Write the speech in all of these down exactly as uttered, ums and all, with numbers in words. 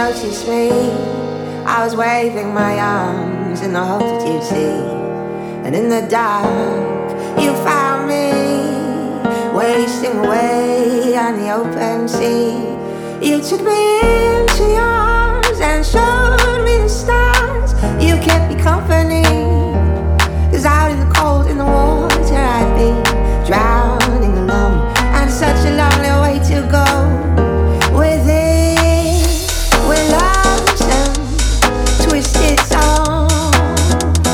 notice me. I was waving my arms in the hope that you'd see. And in the dark, you found me, wasting away on the open sea. You took me into your arms and showed me the stars. You kept me company, 'cause out in the cold, in the water I'd be drowning alone. And such a lonely way to go. With it, with love's and twisted songs,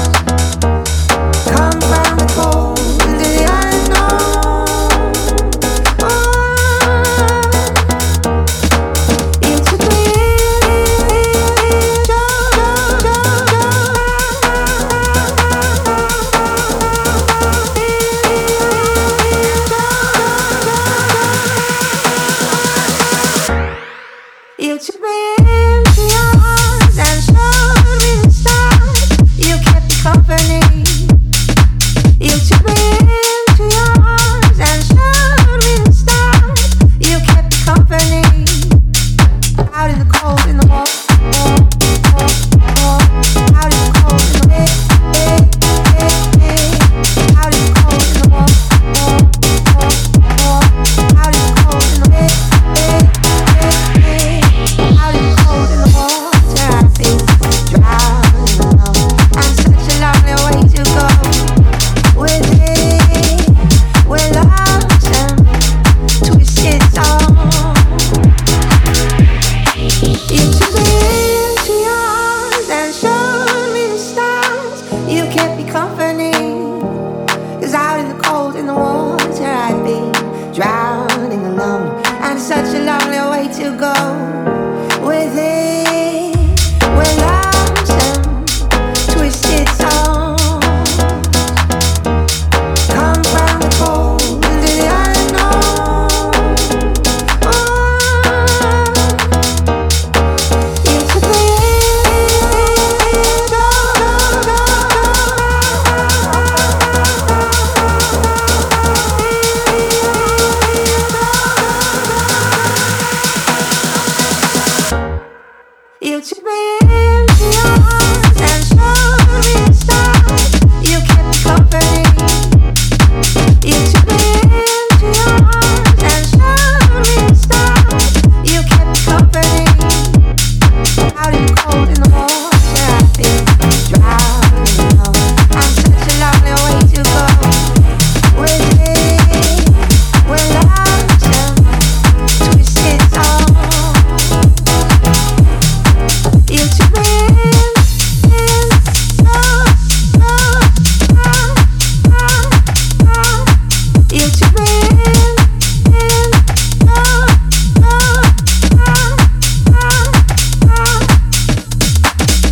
come from the cold into the unknown. Oh, you took me in, go, go, you took me into your arms and showed me the stars. You kept me company. You took me into your arms and showed me the stars. You kept me company. Out in the cold, in the warm, out in the cold, in the wind, out in the cold, in the warm, out in the cold, in the wind. Out in the cold, in the water, I'd be drowning alone. And such a lonely way to go. With it, with love's and twisted songs. You took me into your arms and showed me the stars. You kept me company.